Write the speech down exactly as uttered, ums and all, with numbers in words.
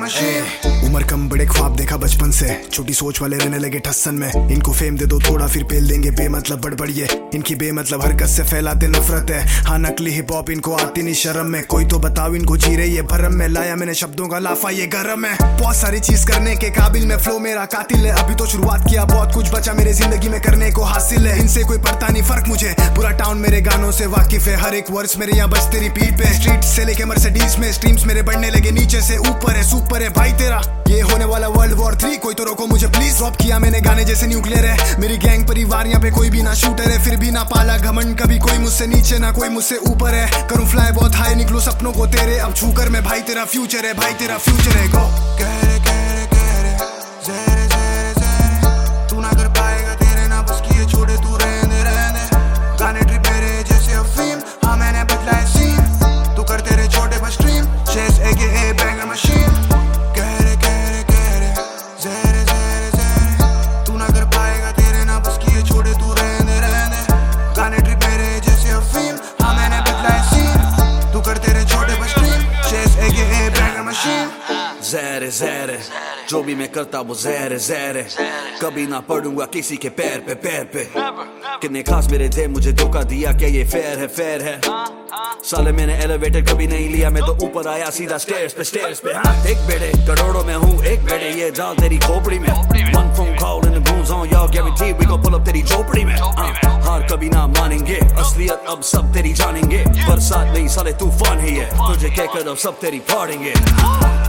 उम्र कम बड़े ख्वाब देखा बचपन से, छोटी सोच वाले रहने लगे ठस्सन में। इनको फेम दे दो थोड़ा फिर पेल देंगे बेमतलब बड़बड़िए। इनकी बेमतलब हरकत से फैलाते नफरत है। हाँ नकली हिप हॉप इनको आती नहीं शर्म में। कोई तो बताओ इनको जी रही है भरम में। लाया मैंने शब्दों का लाफा ये गरम है। बहुत सारी चीज करने के काबिल में फ्लो मेरा कातिल है। अभी तो शुरुआत किया बहुत कुछ बचा मेरे जिंदगी में करने को हासिल है। इनसे कोई पड़ता नहीं फर्क मुझे, पूरा टाउन मेरे गानों से वाकिफ है। हर एक वर्ड्स मेरे यहाँ बजते रिपीट पे। स्ट्रीट से लेके मर्सिडीज में स्ट्रीम्स मेरे बढ़ने लगे नीचे से ऊपर है। सुपर है भाई तेरा ये होने वाला वर्ल्ड वॉर थ्री। कोई तो रोको मुझे प्लीज। ड्रॉप किया मैंने गाने जैसे न्यूक्लियर है। मेरी गैंग परिवार यहाँ पे कोई भी ना शूटर है। फिर भी ना पाला घमंड कभी कोई मुझसे नीचे ना कोई मुझसे ऊपर है। करूँ फ्लाई बहुत हाई निकलो सपनों को तेरे अब छू कर मैं। भाई तेरा फ्यूचर है, भाई तेरा फ्यूचर है। गो कहरे कहरे कहरे ज़हरे ज़हरे ज़हरे तू ना कर पाएगा तेरे ना बस किए छोड़े तू रहने रहने। गाने ट्रिप मेरे जैसे अफीम हाँ मैंने बदला है सीन। तू कर तेरे छोटे बस स्ट्रीम शेस एके बैंगर मशीन। कहरे कहरे कहरे ज़हरे ज़हरे ज़हरे तू ना कर पाएगा तेरे ना बस किए छोड़े तू रहने रहने। गाने ट्रिप मेरे जैसे अफीम हाँ मैंने बदला है सीन। तू कर तेरे छोटे बस स्ट्रीम शेस एके बैंगर मशीन। ज़हर ज़हर जो भी मैं करता वो ज़हर ज़हर। कभी ना पड़ूंगा किसी के पैर पे पैर पे। कितने खास मेरे थे मुझे धोखा दिया क्या ये फेयर है फेयर है। साले मैंने एलिवेटर कभी नहीं लिया मैं तो ऊपर आया सीधा स्टेयर्स पे स्टेयर्स पे। हाँ एक बेड़े करोड़ों में हूँ एक बेड़े ये जाल तेरी खोपड़ी में। One phone call and the goons on y'all guaranteed we gon' pull up तेरी झोपड़ी में। हार कभी ना मानेंगे असलियत अब सब तेरी जानेंगे। बरसात नहीं साले तूफान ही है तुझे कहकर अब सब तेरी फाड़ेंगे।